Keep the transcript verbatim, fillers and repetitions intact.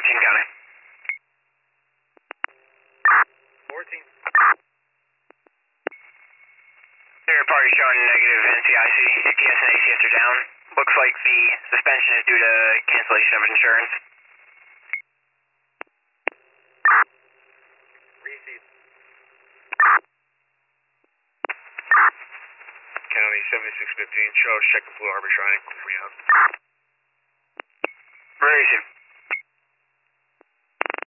King County. fourteen. Third party showing negative N C I C. A T S and A C S are down. Looks like the suspension is due to cancellation of insurance. Receive. County seventy-six fifteen, show, check the Blue Harbor Triangle. We out. Very soon.